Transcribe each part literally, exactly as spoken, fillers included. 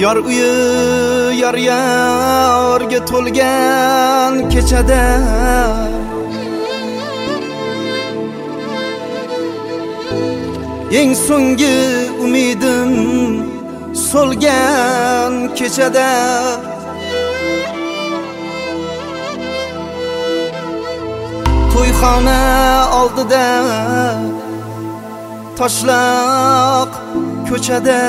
Yar uyi yar yarga to'lgan kechada eng so'nggi umidim so'lgan kechada to'yxona oldida toshloq ko'chada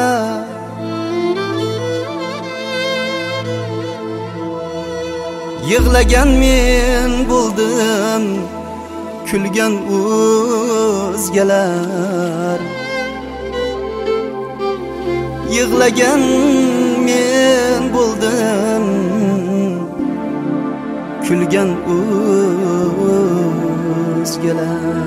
yig'lagan men bo'ldim, kulgan o'zgalar. Yig'lagan men bo'ldim, kulgan o'zgalar.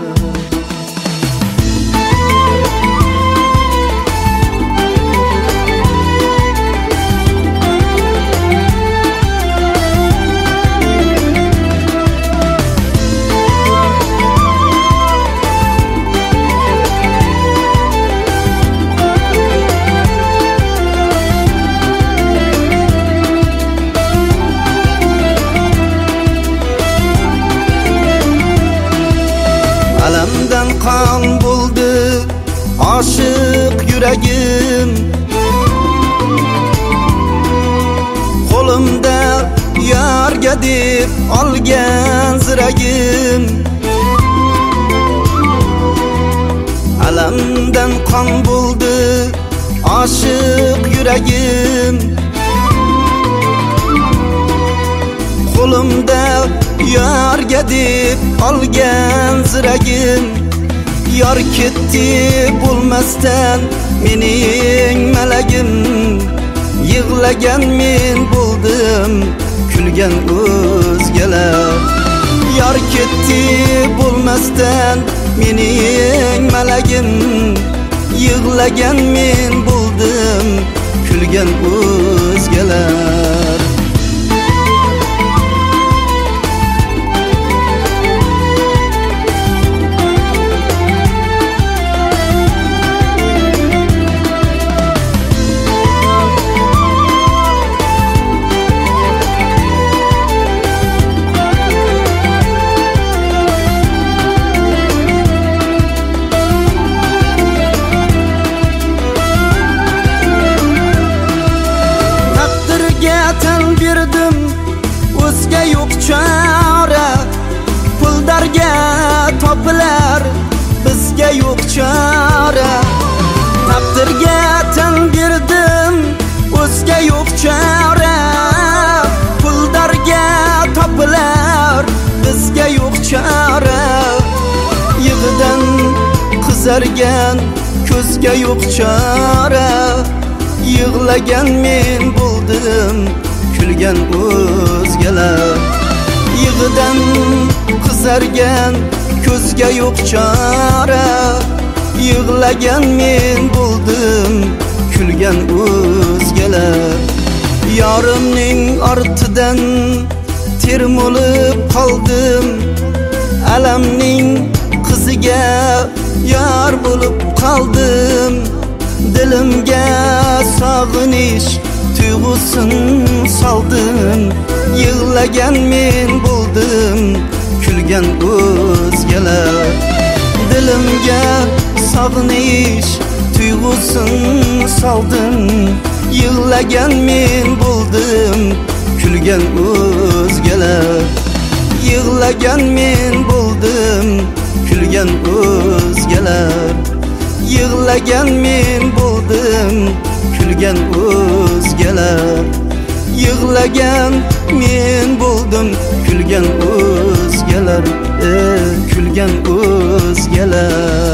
Alamdan qon bo'ldi oshiq yuragim, qo'limda yarga deb olgan ziragim. Alamdan qon bo'ldi oshiq yuragim, qo'limda yarga deb olgan ziragim. Yor ketdi bo'lmasdan mening malagim, yig'lagan men bo'ldim, kulgan o'zgalar. Yor ketdi bo'lmasdan mening malagim, yig'lagan men bo'ldim, kulgan o'zgalar. Tan berdim, o'zga yo'q chora. Puldarga topilar, bizga yo'q chora. Taqdirga tan berdim, o'zga yo'q chora. Puldarga topilar, bizga yo'q chora. Yig'idan qizargan ko'zga yo'q chora. Yig'lagan men bo'ldim, kulgan o'zgalar. Yig'idan qizargan ko'zga yo'q chora. Yig'lagan men bo'ldim, kulgan o'zgalar. Yorimning ortidan termulib qoldim, alamning qiziga yor bo'lib qoldim. Dilimga sog'inish tuyg'usin soldim, yig'lagan men bo'ldim, kulgan o'zgalar. Dilimga sog'inish tuyg'usin soldim, yig'lagan men bo'ldim, kulgan o'zgalar. Yig'lagan men bo'ldim, kulgan o'zgalar. Yig'lagan men bo'ldim, kulgan o'zgalar. Yig'lagan men bo'ldim, kulgan o'zgalar. Kulgan o'zgalar.